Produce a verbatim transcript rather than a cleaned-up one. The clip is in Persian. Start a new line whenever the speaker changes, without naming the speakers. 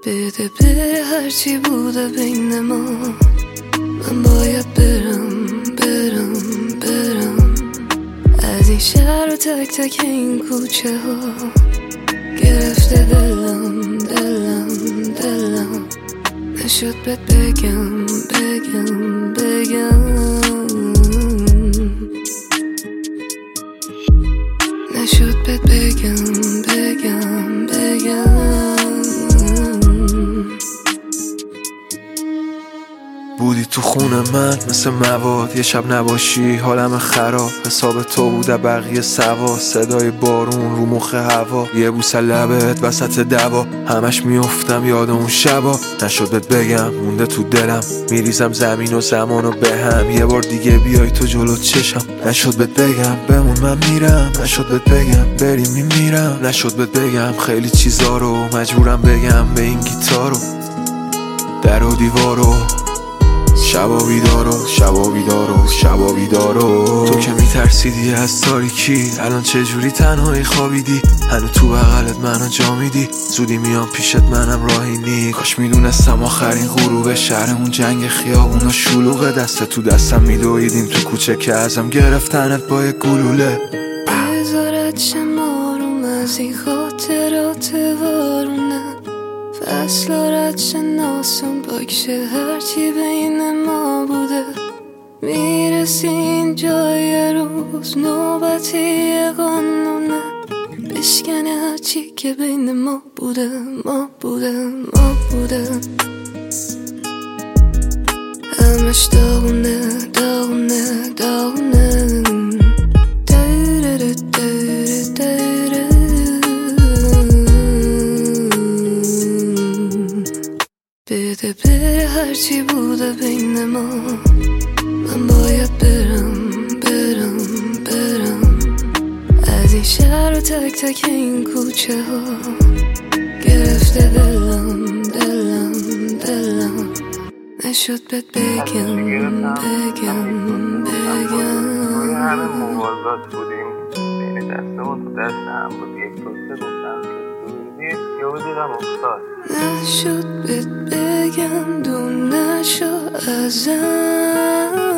بده بره هرچی بوده بین ما، من باید برم برم برم از این شهر و تک تک این کوچه ها. گرفته دلم دلم دلم، نشد بهت بگم بگم بگم، نشد بهت بگم بگم بگم.
بودی تو خونه من مثل مواد، یه شب نباشی حالم خراب. حساب تو بوده بقیه سوا، صدای بارون رو مخ هوا، یه بوسه لبت وسط دوا. همش میافتم یاد اون شبا، نشد بهت بگم مونده تو دلم. میریزم زمین و زمانو به هم، یه بار دیگه بیای تو جلو چشم. نشد بهت بگم بمون من میرم، نشد بهت بگم بریم میمیرم. نشد بهت بگم خیلی چیزا رو مجبورم بگم به این گیتارو. در و دیوارو شبا بیدارو شبا بیدارو شبا بیدارو. تو که میترسیدی از تاریکی، الان چجوری تنهایی خوابیدی؟ هنو تو بغلت منو جا میدی، زودی میام پیشت منم راهی نی. کاش میدونستم آخرین غروب شهرمون جنگ خیابونا شلوغه، دست تو دستم میدویدیم تو کوچه که ازم گرفتنت با یک گلوله.
بذارت شمارم از این خاطرات وارونه، فصل رد شناسم بکشه هرچی بین ما بوده. میرسی این جای روز نوبتی قانونه، بشکنه هرچی که بین ما بوده ما بوده ما بوده. همش داغونه داغونه داغونه. بده بره هرچی بوده بین ما، من باید برم برم برم از این شهر و تک تک این کوچه ها. گرفته دلم دلم دلم، نشد بهت بگم بگم بگم.
همه موازات بودیم بین دسته و تو دست هم بود، یک توسته گفتم که دوزید یا دیدم افتاد.
نشد بهت بگم دور نشو ازم.